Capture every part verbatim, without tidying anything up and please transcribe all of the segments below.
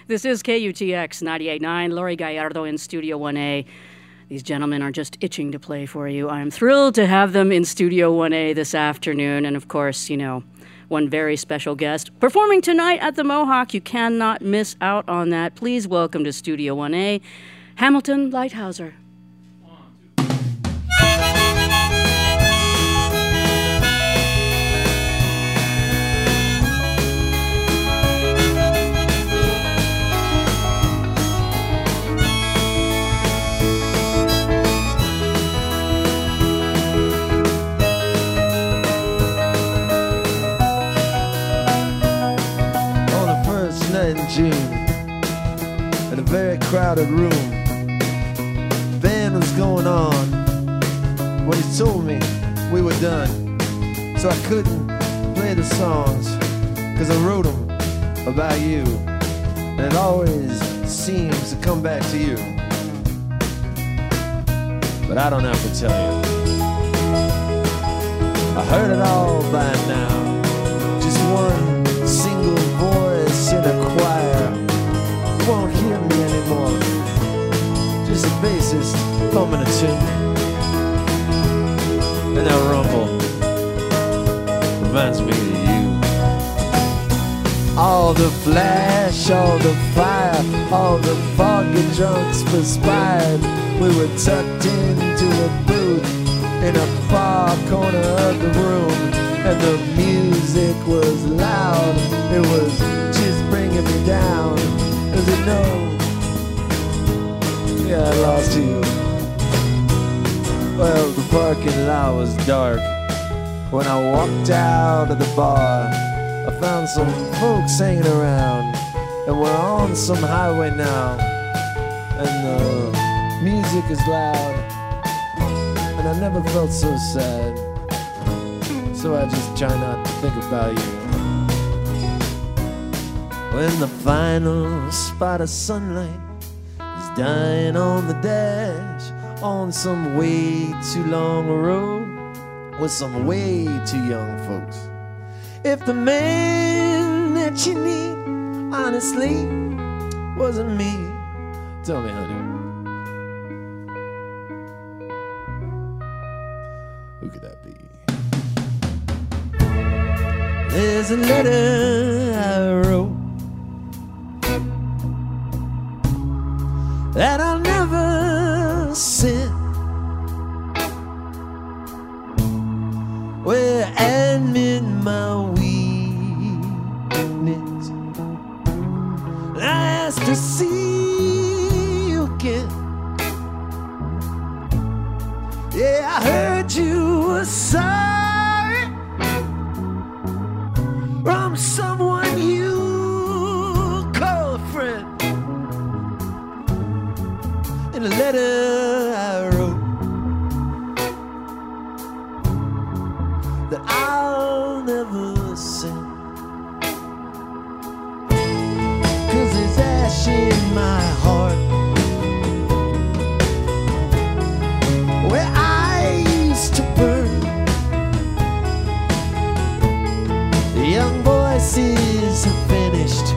This is K U T X ninety-eight point nine, Laurie Gallardo in Studio one A. These gentlemen are just itching to play for you. I'm thrilled to have them in Studio one A this afternoon. And of course, you know, one very special guest performing tonight at the Mohawk. You cannot miss out on that. Please welcome to Studio one A, Hamilton Lighthouser. June, in a very crowded room. Band was going on when he told me we were done. So I couldn't play the songs, cause I wrote them about you. And it always seems to come back to you. But I don't have to tell you. I heard it all by now. Just one single voice in a choir. You won't hear me anymore. Just a bassist humming a tune. And that rumble reminds me of you. All the flash, all the fire, all the foggy drunks perspired. We were tucked into a booth in a far corner of the room. And the music was loud. It was just bringing me down. Cause you know, yeah, I lost you. Well, the parking lot was dark. When I walked out of the bar, I found some folks hanging around. And we're on some highway now. And the music is loud. And I never felt so sad. So I just try not to think about you. When the final spot of sunlight is dying on the dash, on some way too long a road with some way too young folks. If the man that you need, honestly, wasn't me, tell me, honey, who could that be? There's a letter I wrote that I'll never send, where I admit my weakness. I ask to see you again. Yeah, I heard you were sorry from someone you call a friend. In a letter I wrote that I'll never send, cause there's ash in my heart where I used to burn. The young voices have finished.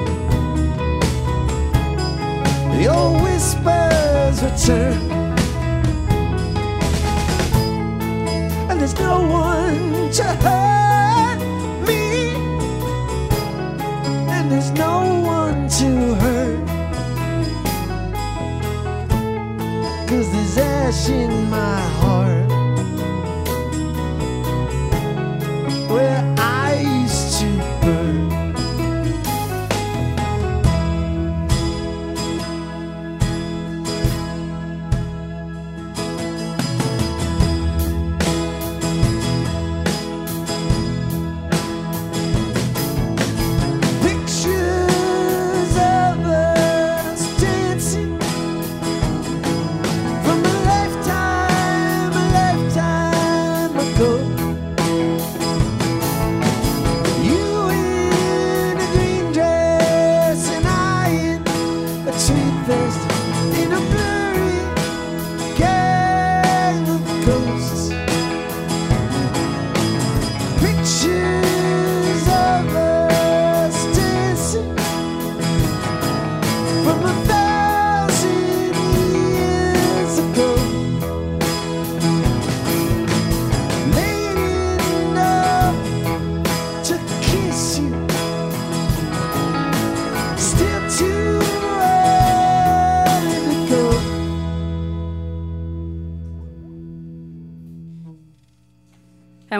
The old whispers return. And there's no one to hurt me. And there's no one to hurt. Cause there's ash in my heart where I used to burn. Pictures of us dancing from a lifetime, a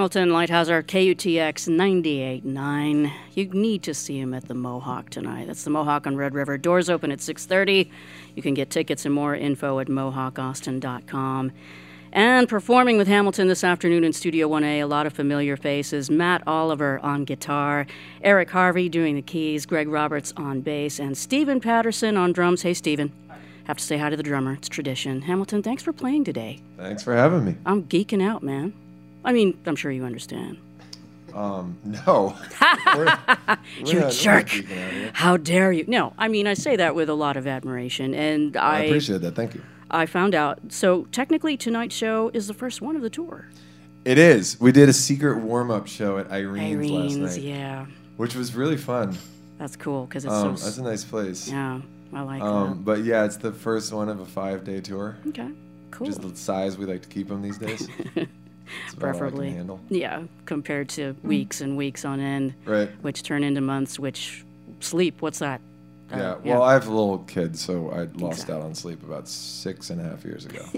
Hamilton Lighthouser, K U T X ninety-eight point nine. You need to see him at the Mohawk tonight. That's the Mohawk on Red River. Doors open at six thirty. You can get tickets and more info at mohawk austin dot com. And performing with Hamilton this afternoon in Studio one A, a lot of familiar faces. Matt Oliver on guitar, Eric Harvey doing the keys, Greg Roberts on bass, and Stephen Patterson on drums. Hey, Stephen. Have to say hi to the drummer. It's tradition. Hamilton, thanks for playing today. Thanks for having me. I'm geeking out, man. I mean, I'm sure you understand. Um, no. we're, we're you not, jerk. How dare you? No, I mean, I say that with a lot of admiration. And I, I appreciate that. Thank you. I found out. So technically, tonight's show is the first one of the tour. It is. We did a secret warm-up show at Irene's, Irene's last night. yeah. Which was really fun. That's cool, because it's Um, so... that's a nice place. Yeah, I like Um, but yeah, it's the first one of a five-day tour. that. Okay, cool. Which is the size we like to keep them these days. It's about all I can Preferably. handle. Yeah, compared to weeks and weeks on end, Right. which turn into months, which... Sleep, what's that? Uh, Yeah. Well, I have a little kid, so I lost out on sleep about six and a half years ago.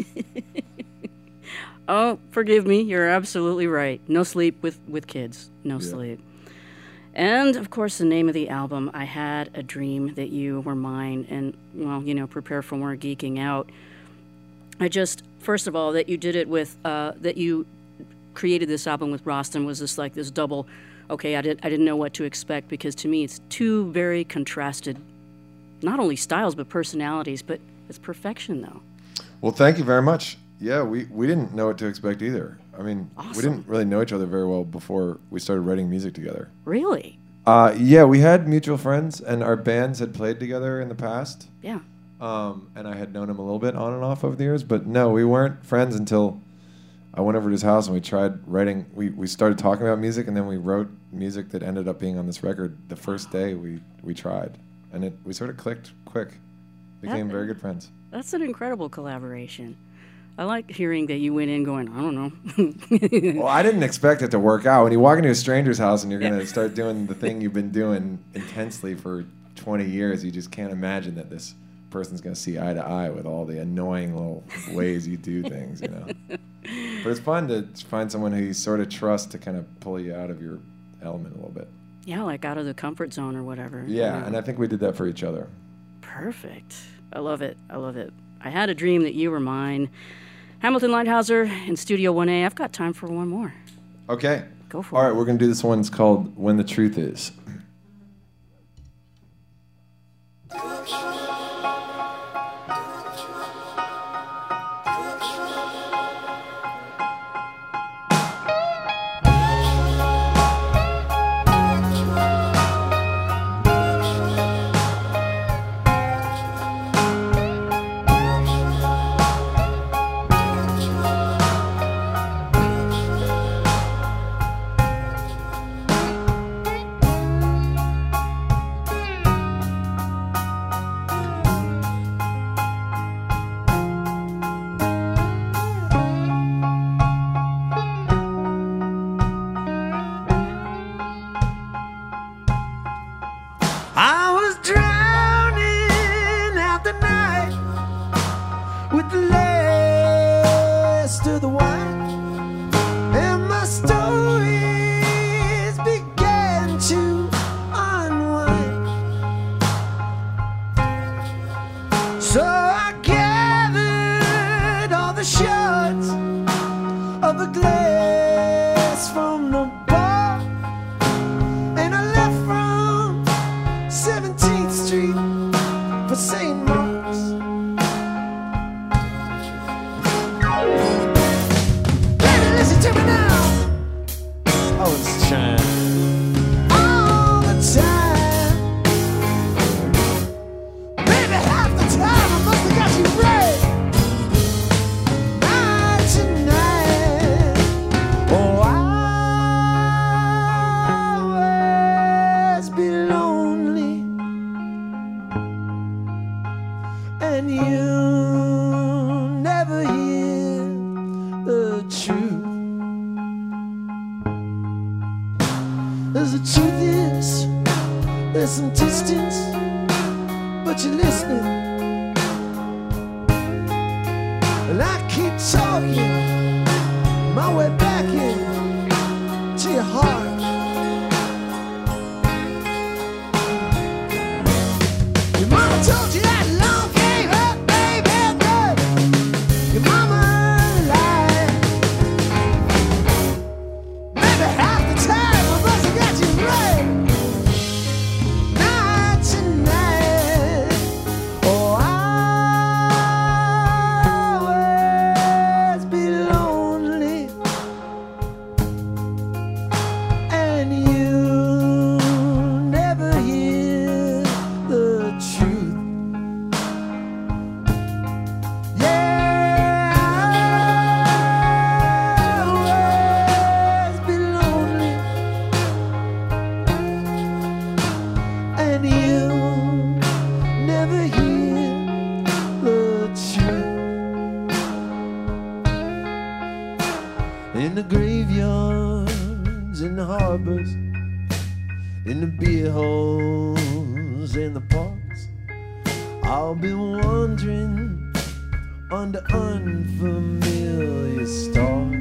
Oh, forgive me. You're absolutely right. No sleep with, with kids. No Yeah. sleep. And, of course, the name of the album, I Had a Dream That You Were Mine. And, well, you know, prepare for more geeking out. I just, first of all, that you did it with, uh, that you created this album with Rostam was just like this double, okay, I, did, I didn't know what to expect, because to me it's two very contrasted, not only styles, but personalities, but it's perfection, though. Well, thank you very much. Yeah, we, we didn't know what to expect either. I mean, Awesome. we didn't really know each other very well before we started writing music together. Really? Uh, yeah, we had mutual friends, and our bands had played together in the past. Yeah. Um, and I had known him a little bit on and off over the years, but no, we weren't friends until I went over to his house and we tried writing. We, we started talking about music, and then we wrote music that ended up being on this record the first day we, we tried. And it we sort of clicked quick, became That- very good friends. That's an incredible collaboration. I like hearing that you went in going, I don't know. Well, I didn't expect it to work out. When you walk into a stranger's house and you're going to start doing the thing you've been doing intensely for twenty years, you just can't imagine that this person's going to see eye to eye with all the annoying little ways you do things, you know. But it's fun to find someone who you sort of trust to kind of pull you out of your element a little bit. Yeah, like out of the comfort zone or whatever. Yeah, and I think we did that for each other. Perfect. I love it. I love it. I Had a Dream That You Were Mine. Hamilton Lighthouser in Studio one A. I've got time for one more. Okay. Go for All it. right, we're going to do this one. It's called When the Truth Is. I was drowning out the night with the last of the wine, and my stories began to unwind. So I gathered all the shards of the glass from the bar, and I left from seventeenth Street for Saint Mark's. Baby, listen to me now. I was trying. All the time. Baby, half the time I must have got you right. Night to night. Oh, I always be lonely, and you never hear the truth. As the truth is, there's some distance, but you're listening. And I keep talking my way back in. told you that love gave up, baby, but your mama lied. Maybe half the time I must have got you right. Not tonight. Oh, I'll always be lonely, and you never hear the truth. Yeah, I'll always be lonely, and you never hear the truth. In the graveyards, in the harbors, in the beer halls, in the parks, I'll be wandering under unfamiliar stars.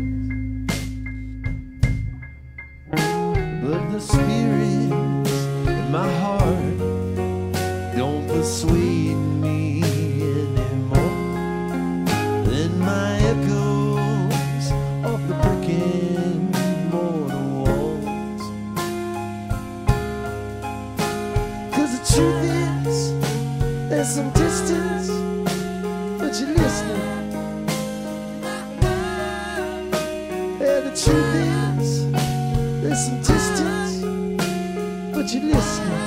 But the spirits in my heart don't persuade me anymore. Then my echoes off the brick and mortar walls. 'Cause the truth is, there's some distance, but you're listening. Yeah, the truth is, there's some distance, but you're listening.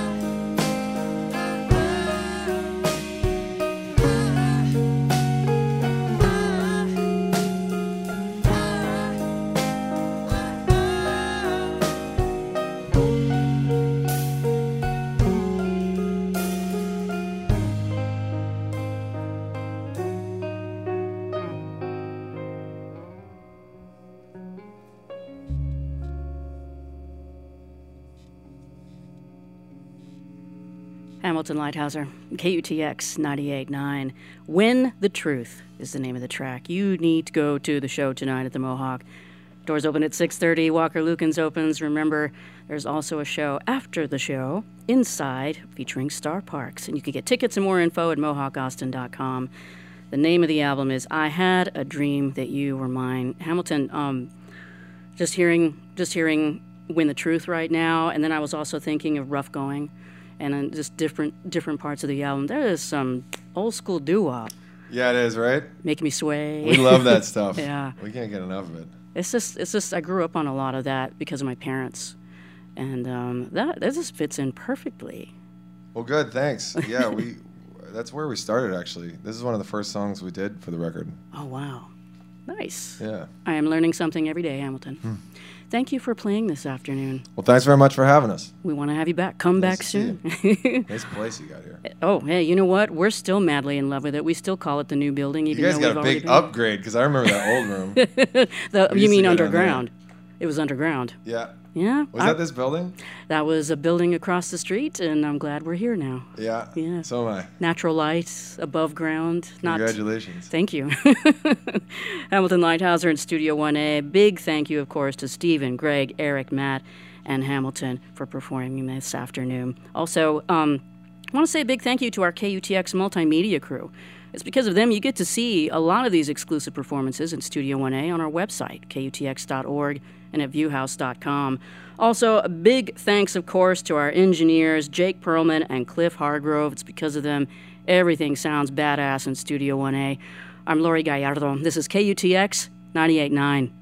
Hamilton Lighthouser, K U T X ninety-eight point nine. When the Truth is the name of the track. You need to go to the show tonight at the Mohawk. Doors open at six thirty. Walker Lukens opens. Remember, there's also a show after the show inside featuring Star Parks. And you can get tickets and more info at mohawk austin dot com. The name of the album is I Had a Dream That You Were Mine. Hamilton, um, just hearing just hearing When the Truth right now, and then I was also thinking of Rough Going, and then just different different parts of the album. There is some old school doo-wop. Yeah, it is, right? Making me sway. We love that stuff. Yeah. We can't get enough of it. It's just, it's just, I grew up on a lot of that because of my parents. And um, that, that just fits in perfectly. Well, good, thanks. Yeah, we that's where we started, actually. This is one of the first songs we did for the record. Oh, wow. Nice. Yeah. I am learning something every day, Hamilton. Hmm. Thank you for playing this afternoon. Well, thanks very much for having us. We want to have you back. Come Nice back to see soon. Nice place you got here. Oh, hey, you know what? We're still madly in love with it. We still call it the new building, even You guys though got we've a already big been- upgrade, because I remember that old room. the, We you used to mean go down there. underground? It was underground. Yeah. Yeah. Was I- that this building? That was a building across the street, and I'm glad we're here now. Yeah. Yeah. So am I. Natural light, above ground. Not. Congratulations. Thank you. Hamilton Lighthouser in Studio one A. Big thank you, of course, to Stephen, Greg, Eric, Matt, and Hamilton for performing this afternoon. Also, um, I want to say a big thank you to our K U T X multimedia crew. It's because of them you get to see a lot of these exclusive performances in Studio one A on our website, K U T X dot org and at viewhouse dot com. Also, a big thanks, of course, to our engineers, Jake Perlman and Cliff Hargrove. It's because of them everything sounds badass in Studio one A. I'm Lori Gallardo. This is K U T X ninety-eight point nine.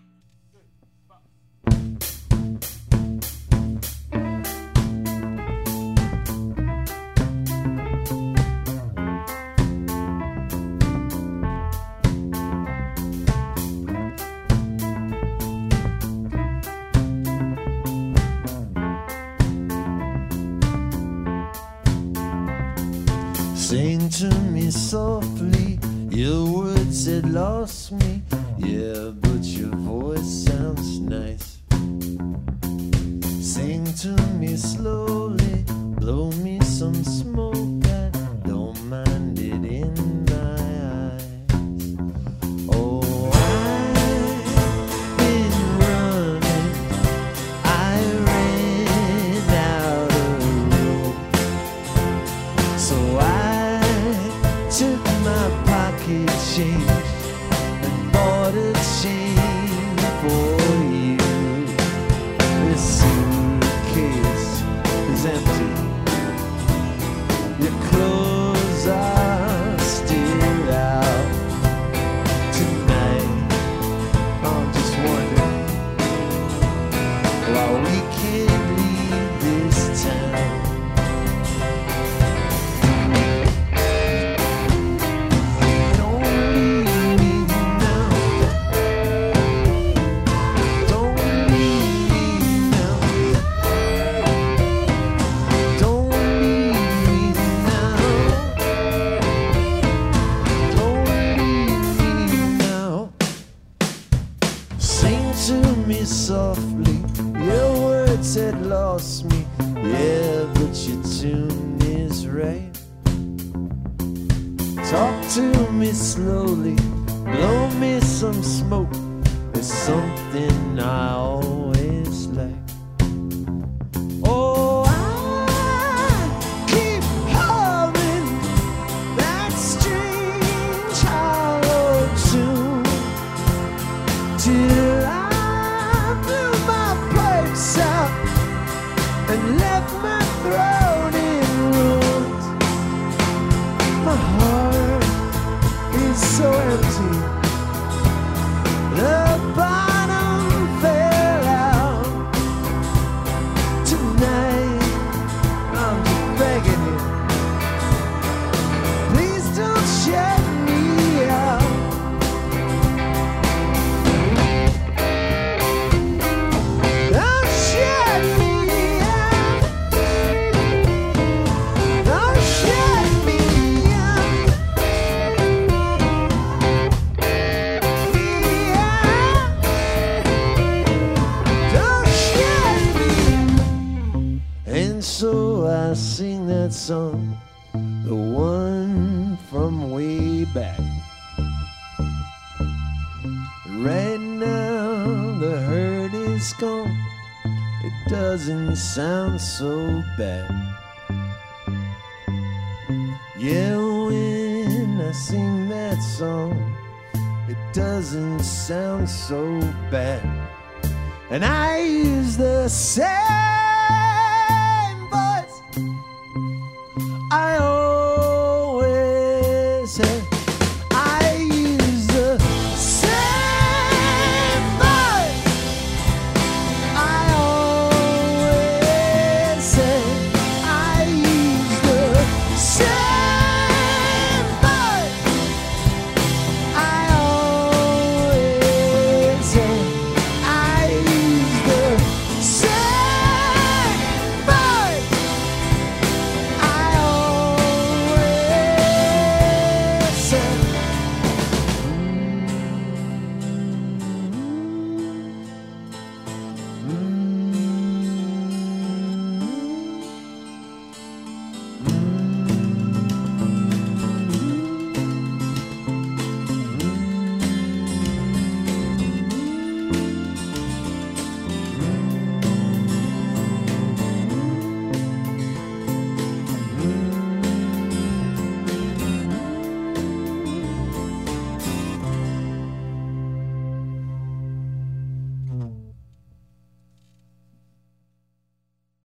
Sing to me softly, your words had lost me. Yeah, but your voice sounds nice. Sing to me slowly, blow me some smoke. I don't mind it in my eyes. Oh, I've been running, I ran out of rope, so I could change and bought a chain for you. This suitcase is empty. Your clothes are still out. Tonight, I'm just wondering why we can't leave this town. Don't leave me now. Don't leave me now. Don't leave me now. Don't leave me now. Sing to me softly. Your words had lost me. Yeah, but your tune is right. Talk to me slowly. Blow me some smoke. It's something I always like. Oh, I keep humming that strange hollow tune till I blew my pipes out and left my throat in ruins. My heart is so empty. The bottom fell out. Tonight, I'm just begging you. Please don't shut me out. Don't shut me out. Don't shut me out. Don't shut me out. And so I sing that song, the one from way back. Right now the hurt is gone. It doesn't sound so bad. Yeah, when I sing that song, it doesn't sound so bad. And I use the same voice I